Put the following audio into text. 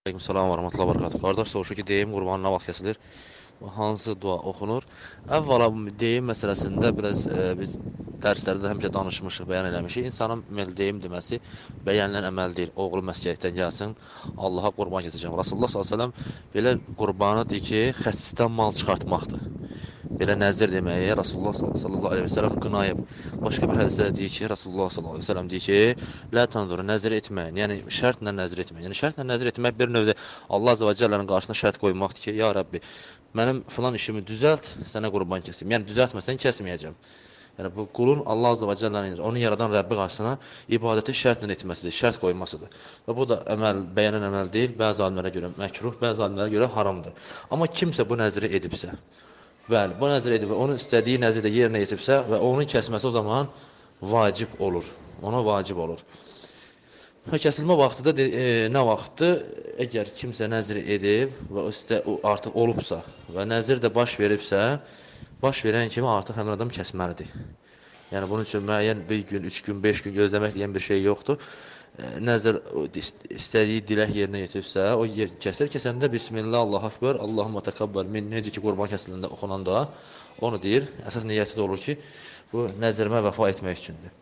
Aleykümselam və rəhmətullah və bərəkatuhu. Qardaş soruşur ki, deyim qurbanın nə vaxt kəsilir? Hansı dua oxunur? Əvvəla deyim məsələsində biraz biz dərslərdə də həmişə danışmışıq, bəyan eləmişik. İnsanın deyim deməsi bəyənilən əməl deyil. Oğlu məsciddən gəlsin, Allaha qurban keçəcəm. Rasulullah sallallahu əleyhi və səlləm belə qurbanı deyir ki, xəsisdən mal çıxartmaqdır. Belə nəzir deməyi Rasulullah sallallahu əleyhi və səlləm qınayıb. Başqa bir hədisdə deyir ki, Rasulullah sallallahu əleyhi və səlləm deyir ki, "Lə tanzuru nəzir etməyin." Yəni şərtlə nəzir etməyin. Yəni şərtlə nəzir etmək bir növdə Allah azza və cəllənin qarşısına şərt qoymaqdır ki, ya Rəbbi, mənim filan işimi düzəlt, sənə qurban kəsim. Yəni düzəltməsən kəsməyəcəm. Yəni bu qulun Allah azza və cəllənin, onu yaradan Rəbbi qarşısına ibadəti şərtlə etməsidir, şərt qoymasıdır. Və bu da əməl, bəyənən əməl deyil, bəzi alimlərə görə məkruh, bəzi alimlərə görə haramdır. Amma kimsə bu nəzri edibsə, bəli, bu nəzr edib və onun istədiyi nəzrdə yerinə yetiribsə və onun kəsməsi o zaman vacib olur. Ona vacib olur. Və kəsilmə vaxtı da nə vaxtdır? Əgər kimsə nəzr edib və o artıq olubsa və nəzr də baş veribsə, baş verən kimi artıq həmin adam kəsməlidir. Yəni bunun üçün müəyyən bir gün, 3 gün, 5 gün gözləmək deyən bir şey yoxdur. Nəzər istədiyi dilək yerinə yetiribsə, o kəsir. Kəsəndə Bismillah, Allahu Akbar, Allahumma təqabbal min, necə ki qurban kəsiləndə oxunanda onu deyir. Əsas niyyəti də olur ki, bu nəzərimə vəfa etmək üçündür.